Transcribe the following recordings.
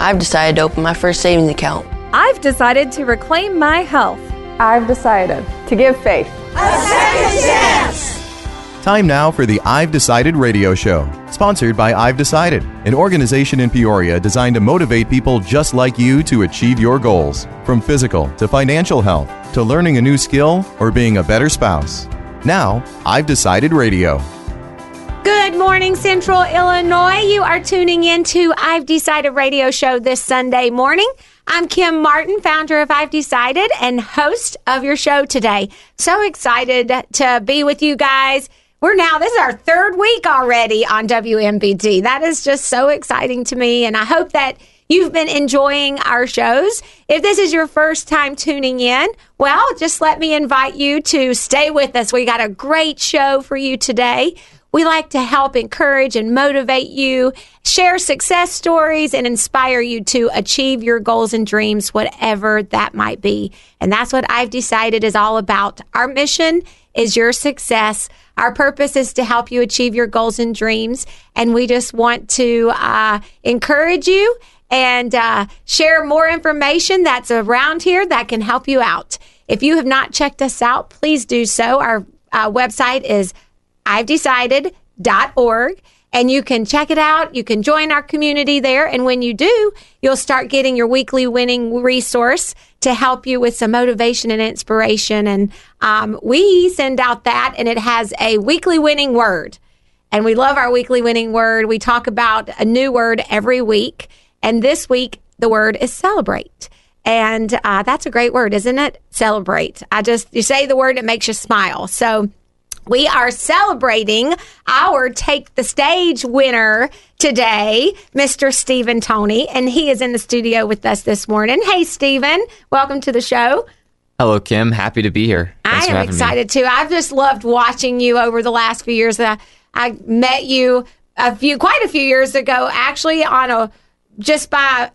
I've decided to open my first savings account. I've decided to reclaim my health. I've decided to give faith a second chance. Time now for the I've Decided radio show, sponsored by I've Decided, an organization in Peoria designed to motivate people just like you to achieve your goals, from physical to financial health, to learning a new skill or being a better spouse. Now, I've Decided radio. Good morning, Central Illinois. You are tuning in to I've Decided radio show this Sunday morning. I'm Kim Martin, founder of I've Decided and host of your show today. So excited to be with you guys. This is our third week already on WMBT. That is just so exciting to me, and I hope that you've been enjoying our shows. If this is your first time tuning in, well, just let me invite you to stay with us. We got a great show for you today. We like to help encourage and motivate you, share success stories, and inspire you to achieve your goals and dreams, whatever that might be. And that's what I've Decided is all about. Our mission is your success. Our purpose is to help you achieve your goals and dreams. And we just want to encourage you and share more information that's around here that can help you out. If you have not checked us out, please do so. Our website is I'veDecided.org, and you can check it out. You can join our community there, and when you do, you'll start getting your weekly winning resource to help you with some motivation and inspiration. And we send out that, and it has a weekly winning word, and we love our weekly winning word. We talk about a new word every week, and this week the word is celebrate. And that's a great word, isn't it? Celebrate. You say the word, it makes you smile. So we are celebrating our Take the Stage winner today, Mr. Stephen Toney, and he is in the studio with us this morning. Hey, Stephen, welcome to the show. Hello, Kim. Happy to be here. Thanks I am excited, too. I've just loved watching you over the last few years. I met you quite a few years ago, actually, just by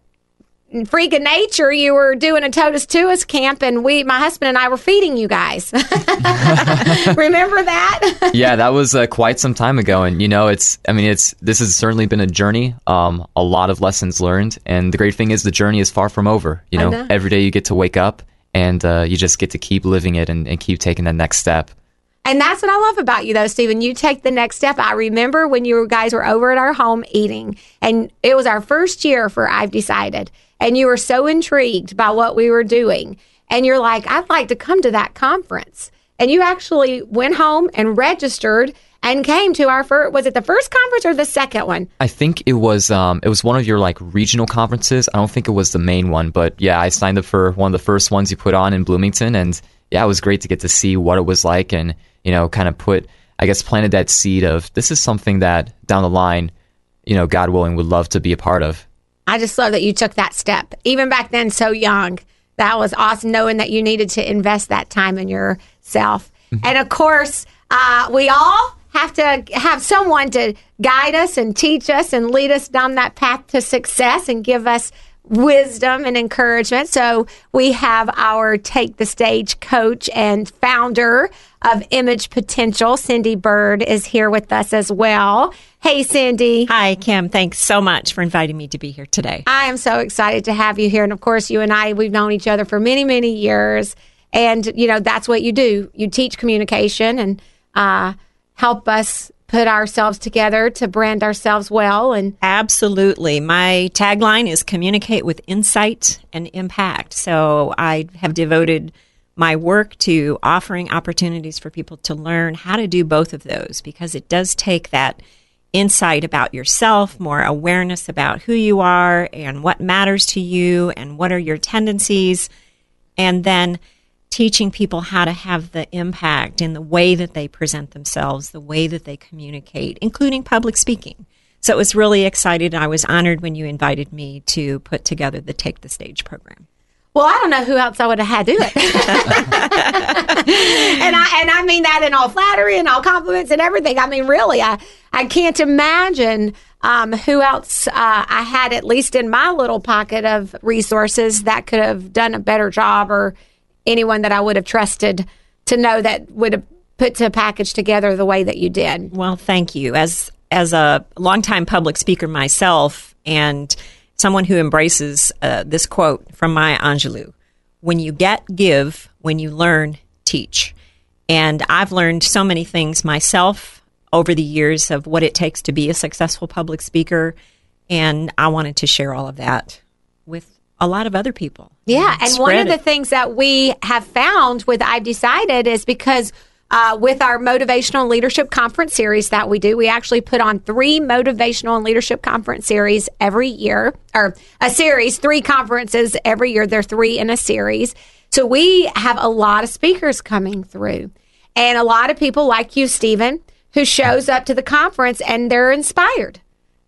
freak of nature. You were doing a Totus Tuus camp, and my husband and I were feeding you guys. Remember that? Yeah, that was quite some time ago, and this has certainly been a journey. A lot of lessons learned, and the great thing is the journey is far from over. Every day you get to wake up, and you just get to keep living it and keep taking that next step. And that's what I love about you, though, Stephen. You take the next step. I remember when you guys were over at our home eating, and it was our first year for I've Decided. And you were so intrigued by what we were doing. And you're like, I'd like to come to that conference. And you actually went home and registered and came to our first, was it the first conference or the second one? I think it was one of your regional conferences. I don't think it was the main one, but yeah, I signed up for one of the first ones you put on in Bloomington. And yeah, it was great to get to see what it was like and, kind of planted that seed of this is something that down the line, God willing, would love to be a part of. I just love that you took that step. Even back then, so young. That was awesome, knowing that you needed to invest that time in yourself. Mm-hmm. And, of course, we all have to have someone to guide us and teach us and lead us down that path to success and give us wisdom and encouragement. So we have our Take the Stage coach and founder of Image Potential, Cindy Bird, is here with us as well. Hey, Cindy. Hi, Kim. Thanks so much for inviting me to be here today. I am so excited to have you here. And of course, you and I, we've known each other for many, many years. And, that's what you do. You teach communication and help us put ourselves together to brand ourselves well. And absolutely. My tagline is communicate with insight and impact. So I have devoted my work to offering opportunities for people to learn how to do both of those, because it does take that insight about yourself, more awareness about who you are and what matters to you and what are your tendencies, and then teaching people how to have the impact in the way that they present themselves, the way that they communicate, including public speaking. So it was really excited. I was honored when you invited me to put together the Take the Stage program. Well, I don't know who else I would have had do it. and I mean that in all flattery and all compliments and everything. I mean, really, I can't imagine who else I had, at least in my little pocket of resources, that could have done a better job, or anyone that I would have trusted to know that would have put the package together the way that you did. Well, thank you. As a longtime public speaker myself, and someone who embraces this quote from Maya Angelou: "When you get, give. When you learn, teach." And I've learned so many things myself over the years of what it takes to be a successful public speaker. And I wanted to share all of that with a lot of other people. Yeah. And one of the things that we have found with I've Decided is because with our Motivational Leadership Conference series that we do, we actually put on 3 Motivational and Leadership Conference series every year, or a series, 3 conferences every year. They're 3 in a series. So we have a lot of speakers coming through, and a lot of people like you, Stephen, who shows up to the conference and they're inspired.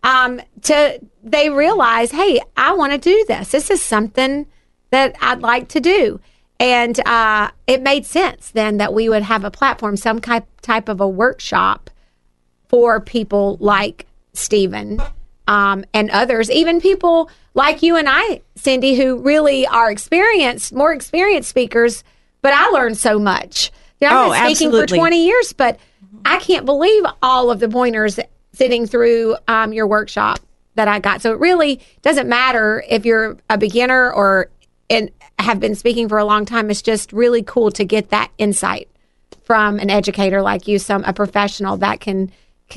They realize, hey, I want to do this. This is something that I'd like to do. And it made sense then that we would have a platform, some type of a workshop for people like Stephen and others, even people like you and I, Cindy, who really are more experienced speakers. But I learned so much. I've been speaking for 20 years, but I can't believe all of the pointers sitting through your workshop that I got. So it really doesn't matter if you're a beginner or have been speaking for a long time. It's just really cool to get that insight from an educator like you, a professional that can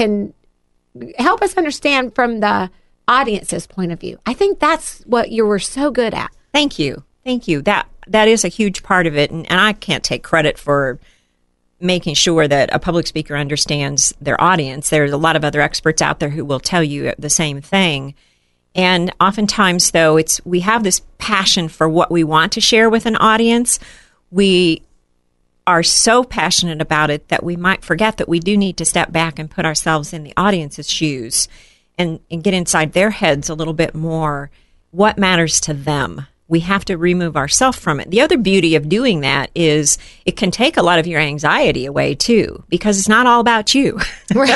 help us understand from the audience's point of view. I think that's what you were so good at. Thank you. That is a huge part of it, and I can't take credit for making sure that a public speaker understands their audience. There's a lot of other experts out there who will tell you the same thing. And oftentimes, though, we have this passion for what we want to share with an audience. We are so passionate about it that we might forget that we do need to step back and put ourselves in the audience's shoes and get inside their heads a little bit more. What matters to them? We have to remove ourselves from it. The other beauty of doing that is it can take a lot of your anxiety away, too, because it's not all about you. Really?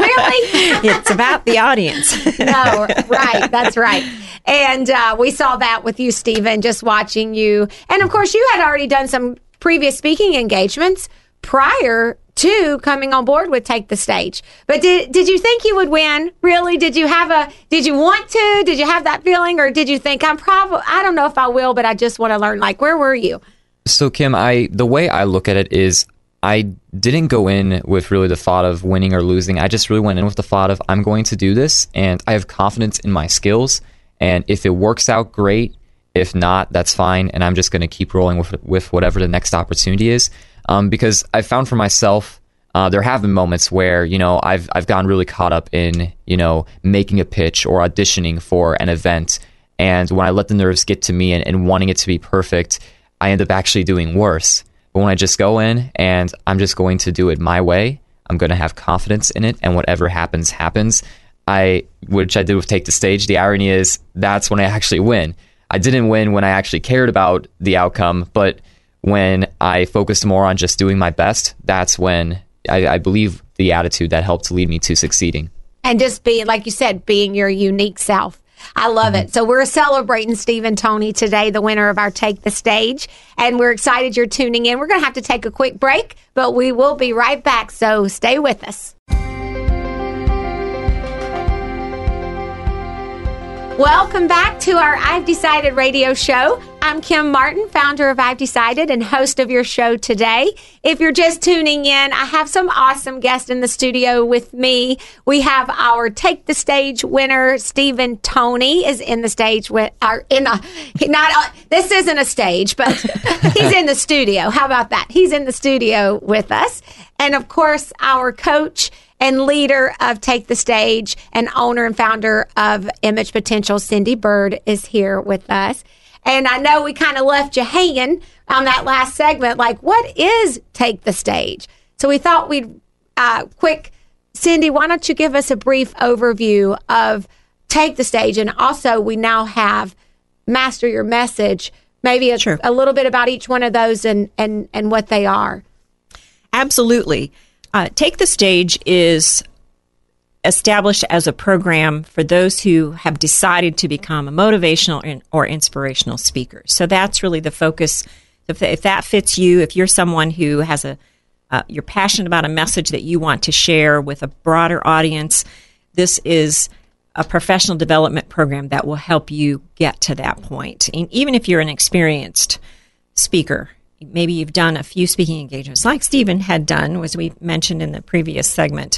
It's about the audience. No, right. That's right. And we saw that with you, Stephen, just watching you. And, of course, you had already done some previous speaking engagements prior to coming on board with Take the Stage. But did you think you would win? Really? Did you want to? Did you have that feeling? Or did you think, I don't know if I will, but I just want to learn? Like, where were you? So, Kim, the way I look at it is I didn't go in with really the thought of winning or losing. I just really went in with the thought of I'm going to do this, and I have confidence in my skills. And if it works out, great. If not, that's fine. And I'm just going to keep rolling with whatever the next opportunity is. Because I found for myself, there have been moments where, I've gotten really caught up in, making a pitch or auditioning for an event. And when I let the nerves get to me and wanting it to be perfect, I end up actually doing worse. But when I just go in and I'm just going to do it my way, I'm going to have confidence in it. And whatever happens, happens. Which I did with Take the Stage. The irony is that's when I actually win. I didn't win when I actually cared about the outcome, but when I focused more on just doing my best, that's when I believe the attitude that helped lead me to succeeding. And just being, like you said, being your unique self. I love it. So we're celebrating Stephen Toney today, the winner of our Take the Stage. And we're excited you're tuning in. We're going to have to take a quick break, but we will be right back. So stay with us. Welcome back to our I've Decided radio show. I'm Kim Martin, founder of I've Decided and host of your show today. If you're just tuning in, I have some awesome guests in the studio with me. We have our Take the Stage winner, Stephen Toney, is in the stage with this isn't a stage, but he's in the studio. How about that? He's in the studio with us. And of course, our coach and leader of Take the Stage and owner and founder of Image Potential, Cindy Bird, is here with us. And I know we kind of left you hanging on that last segment, like, what is Take the Stage? So we thought we'd Cindy, why don't you give us a brief overview of Take the Stage? And also, we now have Master Your Message, maybe a little bit about each one of those and what they are. Absolutely. Take the Stage is established as a program for those who have decided to become a motivational or inspirational speaker. So that's really the focus. If that fits you, if you're someone who has you're passionate about a message that you want to share with a broader audience, this is a professional development program that will help you get to that point. And even if you're an experienced speaker, maybe you've done a few speaking engagements like Stephen had done, as we mentioned in the previous segment,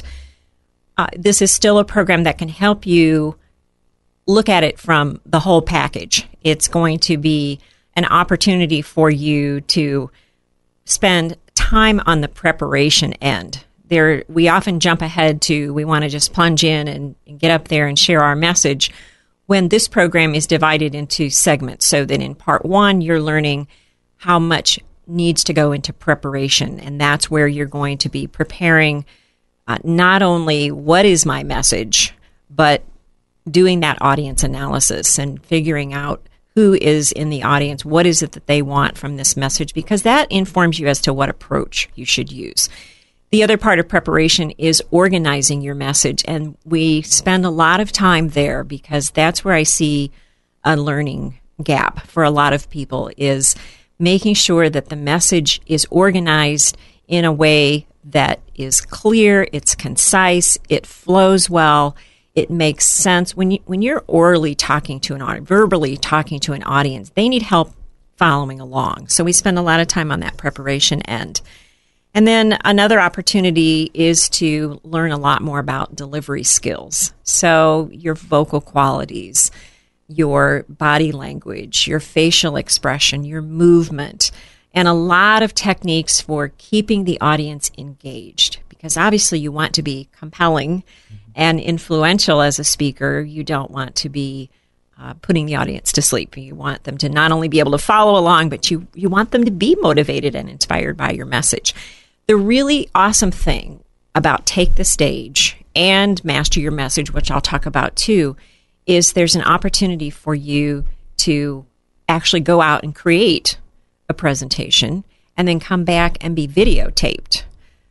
this is still a program that can help you look at it from the whole package. It's going to be an opportunity for you to spend time on the preparation end. We often jump ahead to, we want to just plunge in and get up there and share our message, when this program is divided into segments, so that in part one, you're learning how much needs to go into preparation. And that's where you're going to be preparing not only what is my message, but doing that audience analysis and figuring out who is in the audience, what is it that they want from this message, because that informs you as to what approach you should use. The other part of preparation is organizing your message, and we spend a lot of time there because that's where I see a learning gap for a lot of people, is making sure that the message is organized in a way that is clear, it's concise, it flows well, it makes sense. When you're orally talking to an audience, verbally talking to an audience, they need help following along. So we spend a lot of time on that preparation end. And then another opportunity is to learn a lot more about delivery skills. So your vocal qualities, your body language, your facial expression, your movement, and a lot of techniques for keeping the audience engaged. Because obviously you want to be compelling and influential as a speaker. You don't want to be putting the audience to sleep. You want them to not only be able to follow along, but you want them to be motivated and inspired by your message. The really awesome thing about Take the Stage and Master Your Message, which I'll talk about too, is there's an opportunity for you to actually go out and create a presentation and then come back and be videotaped.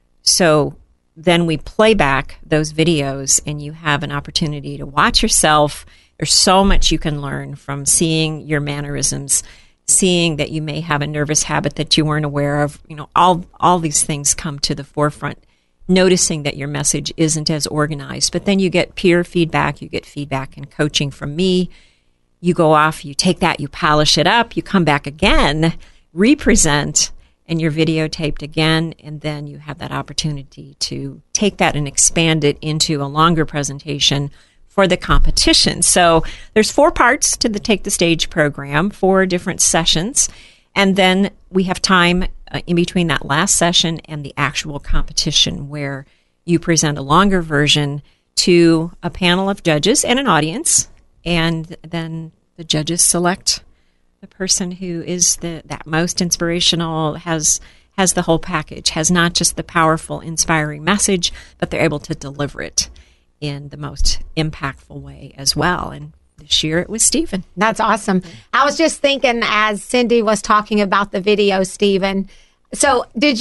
So then we play back those videos and you have an opportunity to watch yourself. There's so much you can learn from seeing your mannerisms, seeing that you may have a nervous habit that you weren't aware of. All these things come to the forefront, noticing that your message isn't as organized. But then you get peer feedback, you get feedback and coaching from me. You go off, you take that, you polish it up, you come back again, represent, and you're videotaped again, and then you have that opportunity to take that and expand it into a longer presentation for the competition. So there's 4 parts to the Take the Stage program, 4 different sessions, and then we have time in between that last session and the actual competition where you present a longer version to a panel of judges and an audience, and then the judges select the person who is that most inspirational, has the whole package, has not just the powerful, inspiring message, but they're able to deliver it in the most impactful way as well. And this year it was Stephen. That's awesome. I was just thinking as Cindy was talking about the video, Stephen. So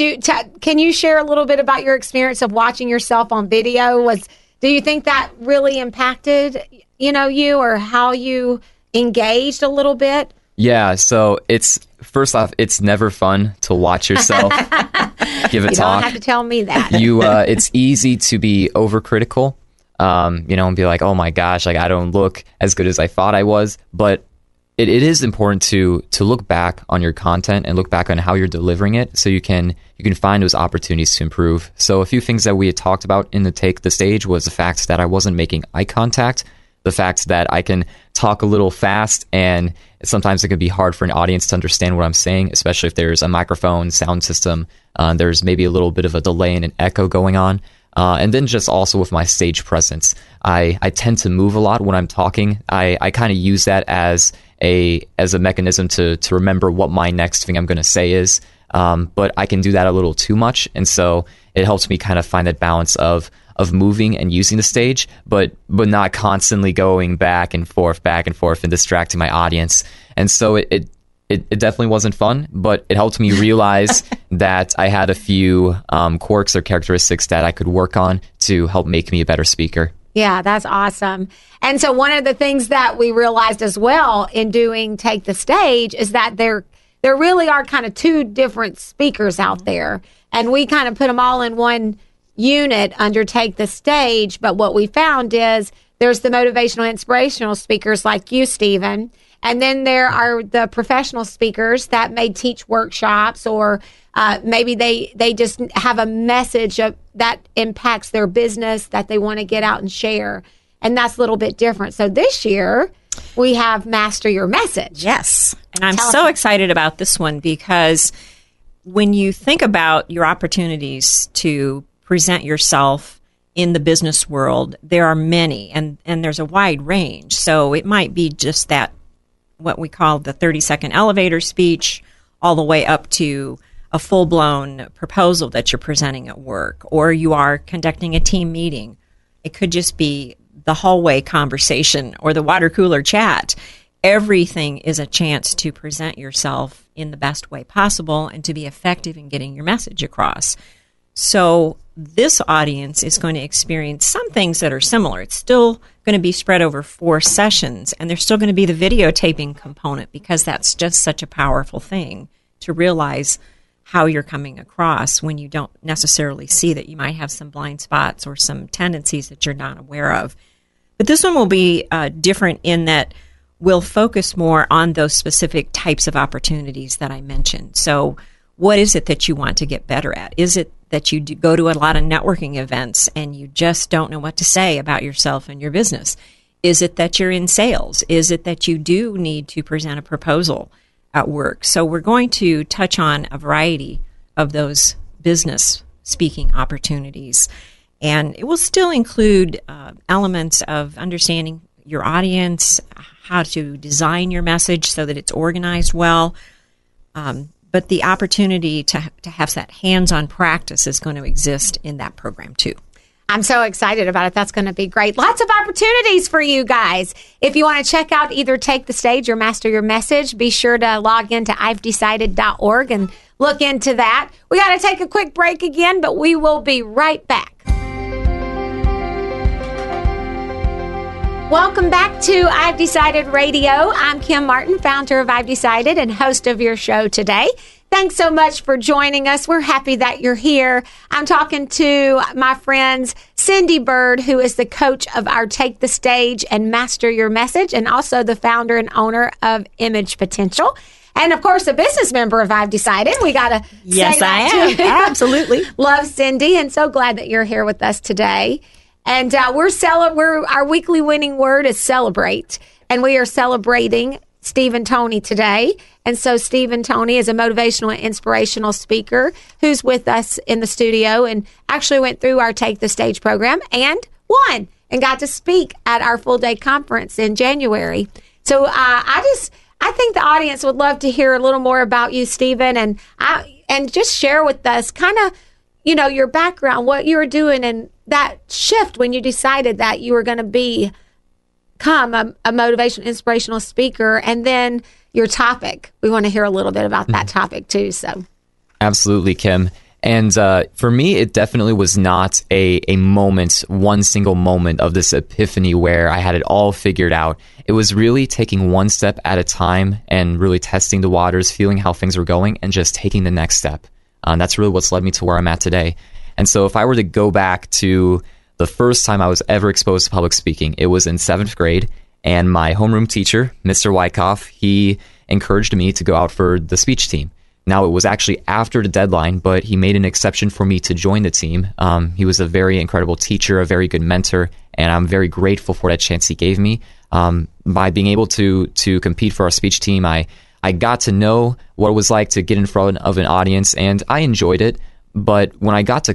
can you share a little bit about your experience of watching yourself on video? Do you think that really impacted, you, or how you engaged a little bit? Yeah, so first off, it's never fun to watch yourself give a talk. You don't have to tell me that. It's easy to be overcritical, and be like, oh my gosh, like I don't look as good as I thought I was. But it is important to look back on your content and look back on how you're delivering it, so you can find those opportunities to improve. So a few things that we had talked about in the Take the Stage was the fact that I wasn't making eye contact, the fact that I can talk a little fast, and sometimes it can be hard for an audience to understand what I'm saying, especially if there's a microphone, sound system, there's maybe a little bit of a delay and an echo going on. And then just also with my stage presence, I tend to move a lot when I'm talking. I kind of use that as a mechanism to remember what my next thing I'm going to say is. But I can do that a little too much. And so it helps me kind of find that balance of moving and using the stage, but not constantly going back and forth and distracting my audience. And so it definitely wasn't fun, but it helped me realize that I had a few quirks or characteristics that I could work on to help make me a better speaker. Yeah, that's awesome. And so one of the things that we realized as well in doing Take the Stage is that there really are kind of 2 different speakers out there, and we kind of put them all in one unit under Take the Stage. But what we found is There's the motivational, inspirational speakers like you, Stephen. And then there are the professional speakers that may teach workshops, or maybe they just have a message that impacts their business that they want to get out and share. And that's a little bit different. So this year, we have Master Your Message. Yes. And I'm so excited about this one because when you think about your opportunities to present yourself in the business world, there are many, and there's a wide range. So it might be just that, what we call the 30-second elevator speech, all the way up to a full-blown proposal that you're presenting at work, or you are conducting a team meeting. It could just be the hallway conversation or the water cooler chat. Everything is a chance to present yourself in the best way possible and to be effective in getting your message across. So this audience is going to experience some things that are similar. It's still going to be spread over 4 sessions, and there's still going to be the videotaping component, because that's just such a powerful thing to realize how you're coming across when you don't necessarily see that you might have some blind spots or some tendencies that you're not aware of. But this one will be different in that we'll focus more on those specific types of opportunities that I mentioned. So what is it that you want to get better at? Is it that you go to a lot of networking events and you just don't know what to say about yourself and your business? Is it that you're in sales? Is it that you do need to present a proposal at work? So we're going to touch on a variety of those business speaking opportunities. And it will still include elements of understanding your audience, how to design your message so that it's organized well. But the opportunity to have that hands-on practice is going to exist in that program too. I'm so excited about it. That's going to be great. Lots of opportunities for you guys. If you want to check out either Take the Stage or Master Your Message, be sure to log into I'veDecided.org and look into that. We got to take a quick break again, but we will be right back. Welcome back to I've Decided Radio. I'm Kim Martin, founder of I've Decided and host of your show today. Thanks so much for joining us. We're happy that you're here. I'm talking to my friends Cindy Bird, who is the coach of our Take the Stage and Master Your Message, and also the founder and owner of Image Potential. And, of course, a business member of I've Decided. We got to Yes, say that I am. too. Absolutely. Love Cindy, and so glad that you're here with us today. And our weekly winning word is celebrate. And we are celebrating Stephen Tony today. And so Stephen Tony is a motivational and inspirational speaker who's with us in the studio and actually went through our Take the Stage program and won and got to speak at our full day conference in January. So I think the audience would love to hear a little more about you, Stephen, and just share with us kind of, your background, what you were doing, and that shift when you decided that you were going to become a motivational, inspirational speaker, and then your topic. We want to hear a little bit about that topic too. So, absolutely, Kim. And for me, it definitely was not a moment, one single moment of this epiphany where I had it all figured out. It was really taking one step at a time and really testing the waters, feeling how things were going, and just taking the next step. That's really what's led me to where I'm at today. And so if I were to go back to the first time I was ever exposed to public speaking, it was in 7th grade, and my homeroom teacher, Mr. Wyckoff, he encouraged me to go out for the speech team. Now, it was actually after the deadline, but he made an exception for me to join the team. He was a very incredible teacher, a very good mentor, and I'm very grateful for that chance he gave me. By being able to compete for our speech team, I got to know what it was like to get in front of an audience, and I enjoyed it. But when I got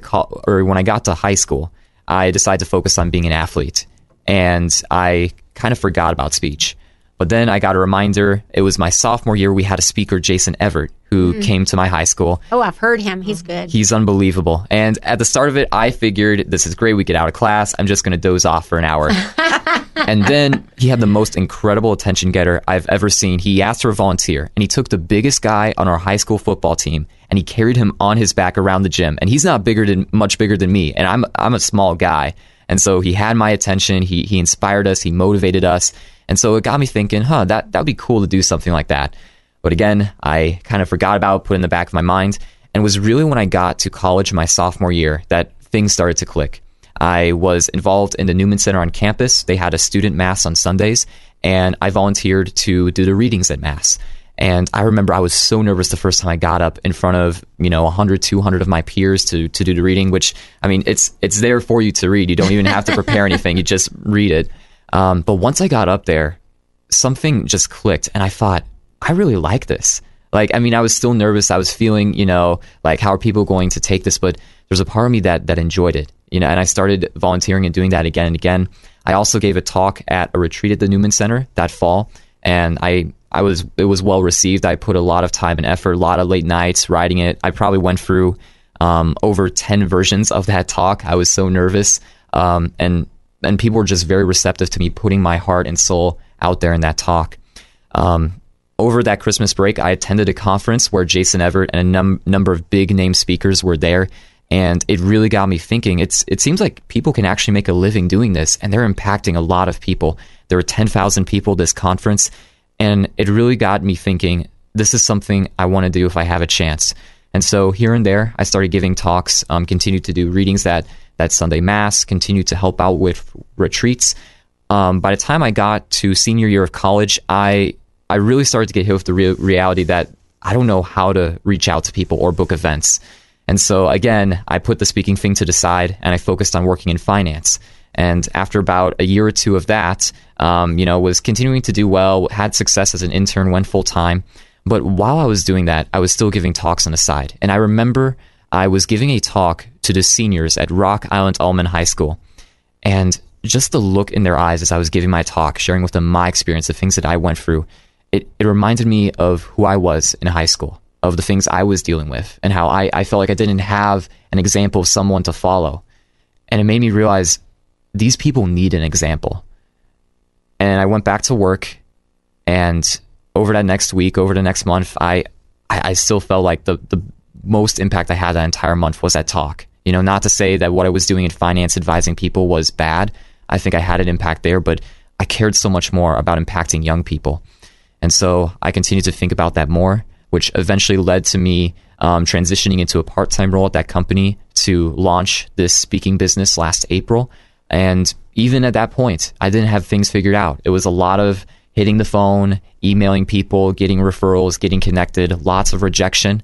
to high school, I decided to focus on being an athlete, and I kind of forgot about speech. But then I got a reminder. It was my sophomore year. We had a speaker, Jason Everett, who came to my high school. Oh, I've heard him. He's good. He's unbelievable. And at the start of it, I figured, this is great. We get out of class. I'm just going to doze off for an hour. And then he had the most incredible attention getter I've ever seen. He asked for a volunteer, and he took the biggest guy on our high school football team, and he carried him on his back around the gym. And he's not much bigger than me, and I'm a small guy. And so he had my attention. He inspired us. He motivated us. And so it got me thinking, that would be cool to do something like that. But again, I kind of forgot about it, put it in the back of my mind. And it was really when I got to college my sophomore year that things started to click. I was involved in the Newman Center on campus. They had a student mass on Sundays, and I volunteered to do the readings at mass. And I remember I was so nervous the first time I got up in front of, 100, 200 of my peers to do the reading, which, I mean, it's there for you to read. You don't even have to prepare anything. You just read it. But once I got up there, something just clicked, and I thought, I really like this. Like, I mean, I was still nervous. I was feeling, like, how are people going to take this? But there's a part of me that enjoyed it, and I started volunteering and doing that again and again. I also gave a talk at a retreat at the Newman Center that fall, and it was well received. I put a lot of time and effort, a lot of late nights writing it. I probably went through over 10 versions of that talk. I was so nervous, and people were just very receptive to me putting my heart and soul out there in that talk. Over that Christmas break, I attended a conference where Jason Everett and a number of big name speakers were there, and it really got me thinking. It seems like people can actually make a living doing this, and they're impacting a lot of people. There were 10,000 people at this conference, and it really got me thinking, this is something I want to do if I have a chance. And so here and there, I started giving talks, continued to do readings that Sunday Mass, continued to help out with retreats. By the time I got to senior year of college, I really started to get hit with the reality that I don't know how to reach out to people or book events. And so again, I put the speaking thing to the side, and I focused on working in finance. And after about a year or two of that, was continuing to do well, had success as an intern, went full time. But while I was doing that, I was still giving talks on the side. And I remember I was giving a talk to the seniors at Rock Island Allman High School. And just the look in their eyes as I was giving my talk, sharing with them my experience, the things that I went through, it reminded me of who I was in high school, of the things I was dealing with, and how I felt like I didn't have an example of someone to follow. And it made me realize these people need an example. And I went back to work, and over that next week, over the next month, I still felt like the most impact I had that entire month was that talk. Not to say that what I was doing in finance, advising people, was bad. I think I had an impact there, but I cared so much more about impacting young people. And so I continued to think about that more, which eventually led to me transitioning into a part-time role at that company to launch this speaking business last April. And even at that point, I didn't have things figured out. It was a lot of hitting the phone, emailing people, getting referrals, getting connected, lots of rejection.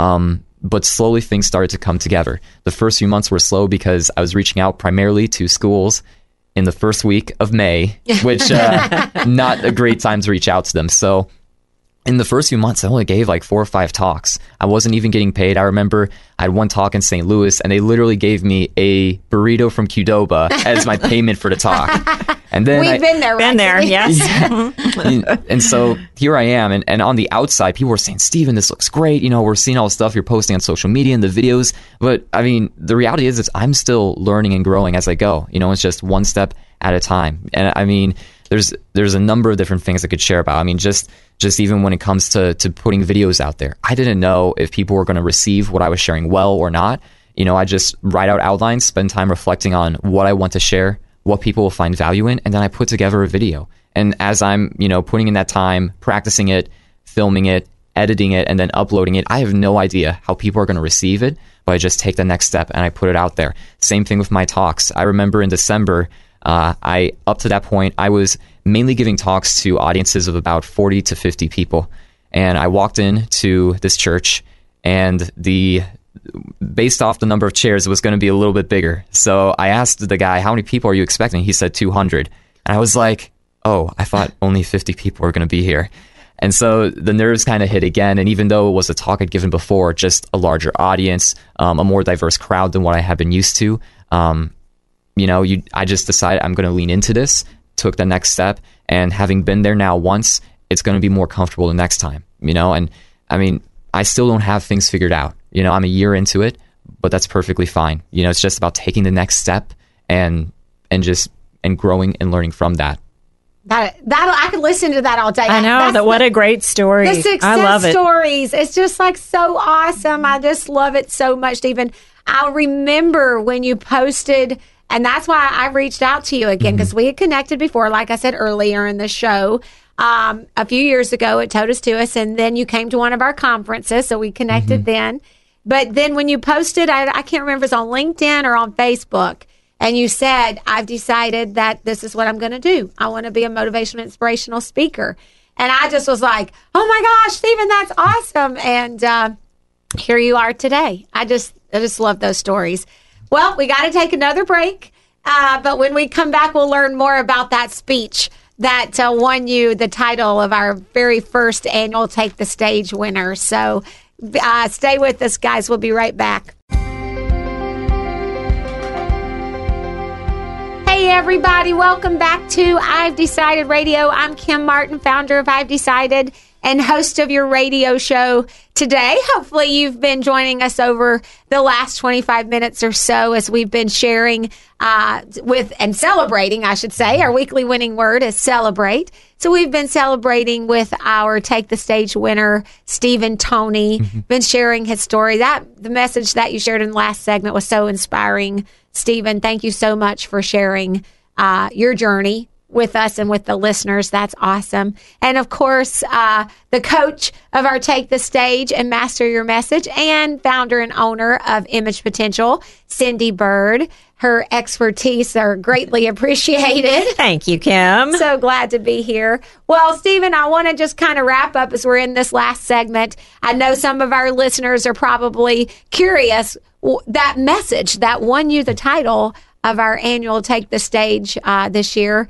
But slowly things started to come together. The first few months were slow because I was reaching out primarily to schools in the first week of May, which not a great time to reach out to them. So in the first few months, I only gave like 4 or 5 talks. I wasn't even getting paid. I remember I had one talk in St. Louis, and they literally gave me a burrito from Qdoba as my payment for the talk. And then We've been there, right? Been there, yes. And so here I am, and on the outside, people were saying, Stephen, this looks great. We're seeing all the stuff you're posting on social media and the videos. But I mean, the reality is I'm still learning and growing as I go. It's just one step at a time. And I mean, there's a number of different things I could share about. I mean, just even when it comes to putting videos out there, I didn't know if people were going to receive what I was sharing well or not. I just write out outlines, spend time reflecting on what I want to share, what people will find value in, and then I put together a video. And as I'm, putting in that time, practicing it, filming it, editing it, and then uploading it, I have no idea how people are going to receive it, but I just take the next step and I put it out there. Same thing with my talks. I remember in December, up to that point, I was mainly giving talks to audiences of about 40 to 50 people. And I walked into this church, and based off the number of chairs, it was going to be a little bit bigger. So I asked the guy, how many people are you expecting? He said 200. And I was like, oh, I thought only 50 people were going to be here. And so the nerves kind of hit again. And even though it was a talk I'd given before, just a larger audience, a more diverse crowd than what I had been used to, I just decided I'm going to lean into this, took the next step, and having been there now once, it's going to be more comfortable the next time, and I mean, I still don't have things figured out. I'm a year into it, but that's perfectly fine. It's just about taking the next step and growing and learning from that. I could listen to that all day. I know what a great story. The success I love it. stories. It's just like so awesome. I just love it so much, Stephen. I remember when you posted, and that's why I reached out to you again, because we had connected before, like I said earlier in the show, a few years ago at Totus Tuus, and then you came to one of our conferences, so we connected then. But then when you posted, I can't remember if it's on LinkedIn or on Facebook, and you said, I've decided that this is what I'm going to do. I want to be a motivational, inspirational speaker. And I just was like, oh my gosh, Stephen, that's awesome. And here you are today. I just love those stories. Well, we got to take another break. But when we come back, we'll learn more about that speech that won you the title of our very first annual Take the Stage winner. So stay with us, guys. We'll be right back. Hey, everybody. Welcome back to I've Decided Radio. I'm Kim Martin, founder of I've Decided and host of your radio show today. Hopefully you've been joining us over the last 25 minutes or so as we've been sharing with and celebrating, I should say. Our weekly winning word is celebrate. So we've been celebrating with our Take the Stage winner, Stephen Toney, been sharing his story. The message that you shared in the last segment was so inspiring. Stephen, thank you so much for sharing your journey with us and with the listeners. That's awesome. And of course, the coach of our Take the Stage and Master Your Message and founder and owner of Image Potential, Cindy Bird. Her expertise are greatly appreciated. Thank you, Kim. So glad to be here. Well, Stephen, I want to just kind of wrap up as we're in this last segment. I know some of our listeners are probably curious. That message that won you the title of our annual Take the Stage this year.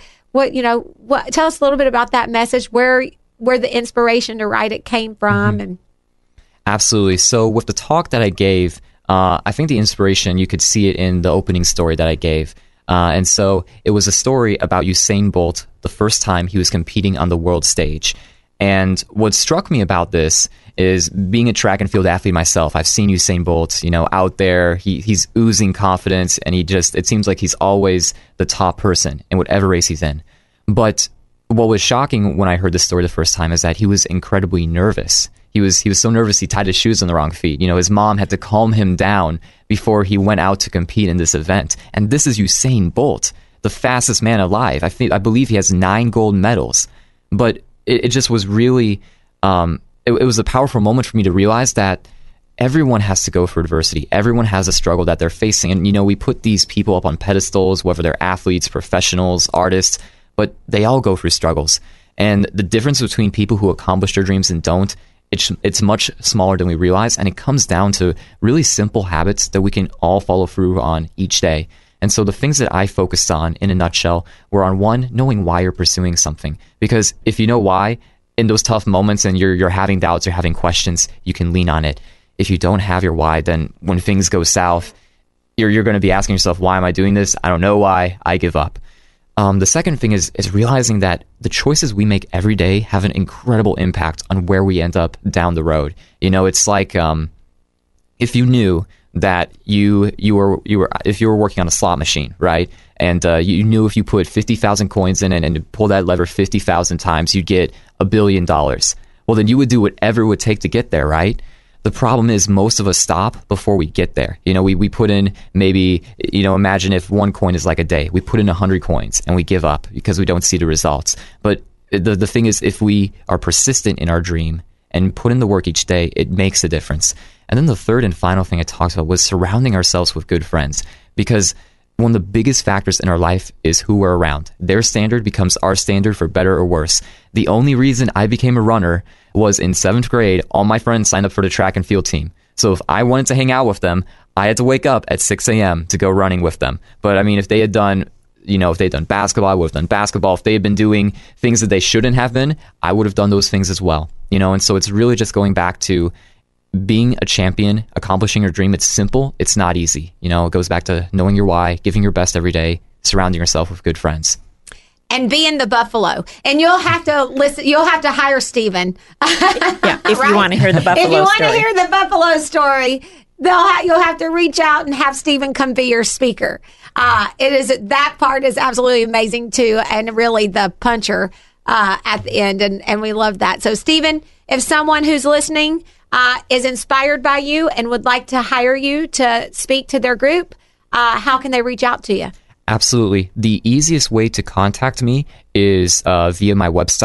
Tell us a little bit about that message, where the inspiration to write it came from. And Absolutely. So with the talk that I gave, I think the inspiration, you could see it in the opening story that I gave. And so it was a story about Usain Bolt the first time he was competing on the world stage. And what struck me about this is, being a track and field athlete myself, I've seen Usain Bolt, out there. He's oozing confidence, and it seems like he's always the top person in whatever race he's in. But what was shocking when I heard this story the first time is that he was incredibly nervous. He was so nervous he tied his shoes on the wrong feet. His mom had to calm him down before he went out to compete in this event. And this is Usain Bolt, the fastest man alive. I believe he has 9 gold medals. But it just was really, it was a powerful moment for me to realize that everyone has to go through adversity. Everyone has a struggle that they're facing. And, we put these people up on pedestals, whether they're athletes, professionals, artists, but they all go through struggles. And the difference between people who accomplish their dreams and don't, it's much smaller than we realize. And it comes down to really simple habits that we can all follow through on each day. And so the things that I focused on, in a nutshell, were on, 1, knowing why you're pursuing something. Because if you know why, in those tough moments and you're having doubts or having questions, you can lean on it. If you don't have your why, then when things go south, you're going to be asking yourself, why am I doing this? I don't know why. I give up. The second thing is realizing that the choices we make every day have an incredible impact on where we end up down the road. It's like, if you knew that you were if you were working on a slot machine, right? And you knew if you put 50,000 coins in and pull that lever 50,000 times, you'd get $1 billion. Well, then you would do whatever it would take to get there, right? The problem is most of us stop before we get there. We put in maybe, imagine if 1 coin is like a day. We put in 100 coins and we give up because we don't see the results. But the thing is, if we are persistent in our dream and put in the work each day, it makes a difference. And then the third and final thing I talked about was surrounding ourselves with good friends, because one of the biggest factors in our life is who we're around. Their standard becomes our standard, for better or worse. The only reason I became a runner was in 7th grade, all my friends signed up for the track and field team. So if I wanted to hang out with them, I had to wake up at 6 a.m. to go running with them. But I mean, if they had done basketball, I would have done basketball. If they had been doing things that they shouldn't have been, I would have done those things as well. And so it's really just going back to being a champion, accomplishing your dream. It's simple. It's not easy. It goes back to knowing your why, giving your best every day, surrounding yourself with good friends. And being the buffalo. And you'll have to listen. You'll have to hire Stephen. If you want to hear the buffalo story. If you want to hear the buffalo story, you'll have to reach out and have Stephen come be your speaker. That part is absolutely amazing too, and really the puncher at the end, and we love that. So, Stephen, if someone who's listening is inspired by you and would like to hire you to speak to their group, how can they reach out to you? Absolutely. The easiest way to contact me is via my website,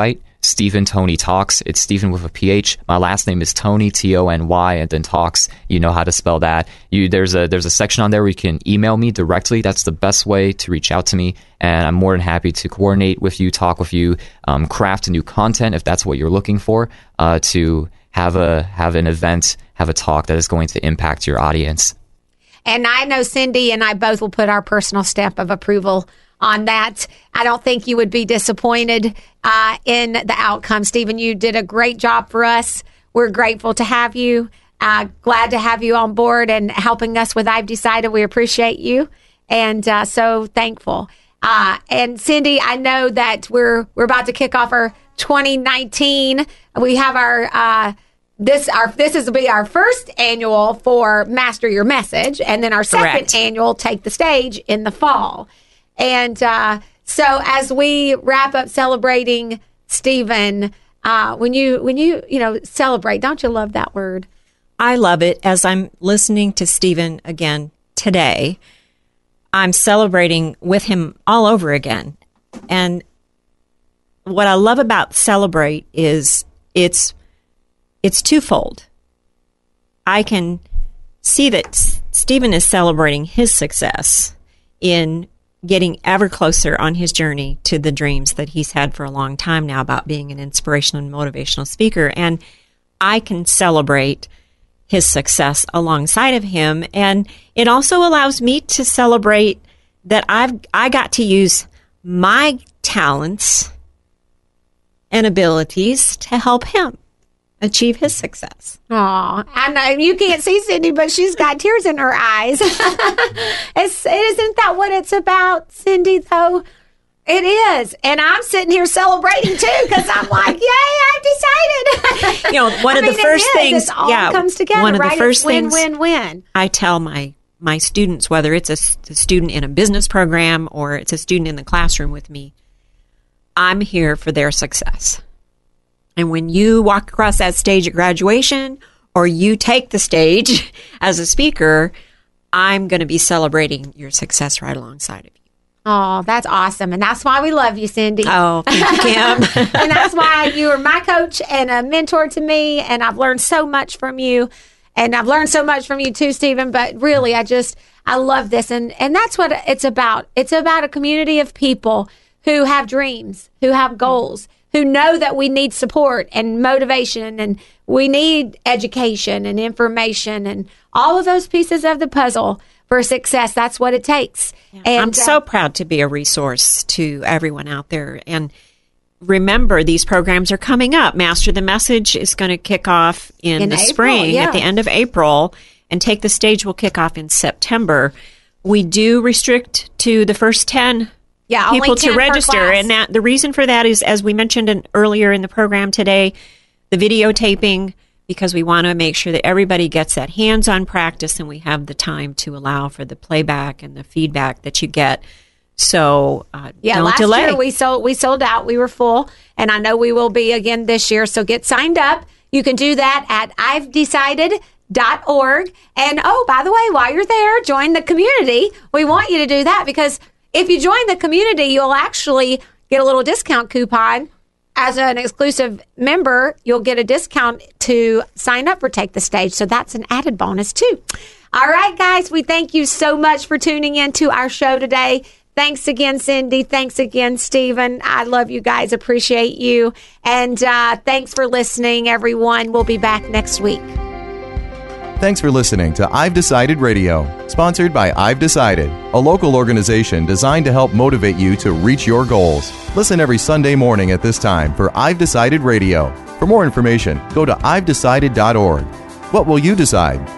Stephen Tony Talks. It's Stephen with a PH. My last name is Tony, Tony, and then Talks. You know how to spell that. There's a section on there where you can email me directly. That's the best way to reach out to me, and I'm more than happy to coordinate with you, talk with you, craft new content if that's what you're looking for, to have an event, have a talk that is going to impact your audience. And I know Cindy and I both will put our personal stamp of approval on that. I don't think you would be disappointed in the outcome. Stephen, you did a great job for us. We're grateful to have you. Glad to have you on board and helping us with I've Decided. We appreciate you, and so thankful. And Cindy, I know that we're about to kick off our 2019. We have our this is be our first annual for Master Your Message, and then our second annual Take the Stage in the fall. And so as we wrap up celebrating Stephen, when you celebrate, don't you love that word? I love it. As I'm listening to Stephen again today, I'm celebrating with him all over again. And what I love about Celebrate is it's twofold. I can see that Stephen is celebrating his success in getting ever closer on his journey to the dreams that he's had for a long time now about being an inspirational and motivational speaker. And I can celebrate his success alongside of him. And it also allows me to celebrate that I got to use my talents and abilities to help him achieve his success. Aw, I know you can't see Cindy, but she's got tears in her eyes. Isn't that what it's about, Cindy, though? It is. And I'm sitting here celebrating, too, because I'm like, yay, I've decided. One of the first things. It all comes together, one of right? the first it's things win. I tell my students, whether it's a student in a business program or it's a student in the classroom with me, I'm here for their success. And when you walk across that stage at graduation or you take the stage as a speaker, I'm going to be celebrating your success right alongside of you. Oh, that's awesome. And that's why we love you, Cindy. Oh, thank you, Kim. And that's why you are my coach and a mentor to me. And I've learned so much from you. And I've learned so much from you too, Stephen. But really, I love this. And that's what it's about. It's about a community of people who have dreams, who have goals, who know that we need support and motivation, and we need education and information and all of those pieces of the puzzle for success. That's what it takes. Yeah. And I'm so proud to be a resource to everyone out there. And remember, these programs are coming up. Master the Message is going to kick off in the spring, at the end of April, and Take the Stage will kick off in September. We do restrict to the first 10 people to register. And that the reason for that is, as we mentioned earlier in the program today, the videotaping, because we want to make sure that everybody gets that hands-on practice and we have the time to allow for the playback and the feedback that you get. So don't delay. Last year we sold out. We were full, and I know we will be again this year. So get signed up. You can do that at I'veDecided.org. And by the way, while you're there, join the community. We want you to do that because if you join the community, you'll actually get a little discount coupon. As an exclusive member, you'll get a discount to sign up for Take the Stage. So that's an added bonus, too. All right, guys, we thank you so much for tuning in to our show today. Thanks again, Cindy. Thanks again, Stephen. I love you guys. Appreciate you. And thanks for listening, everyone. We'll be back next week. Thanks for listening to I've Decided Radio, sponsored by I've Decided, a local organization designed to help motivate you to reach your goals. Listen every Sunday morning at this time for I've Decided Radio. For more information, go to I'veDecided.org. What will you decide?